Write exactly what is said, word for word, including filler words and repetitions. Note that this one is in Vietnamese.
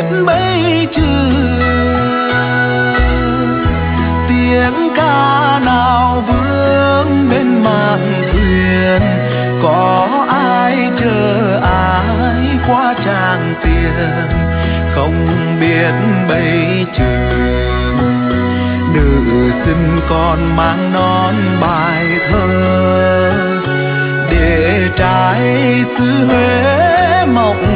bấy trường. Tiếng ca nào vướng bên mạn thuyền, có ai chờ ai qua tràng tiền, không biết bấy trường. Nữ sinh còn mang non bài thơ, để trai xứ Huế mộng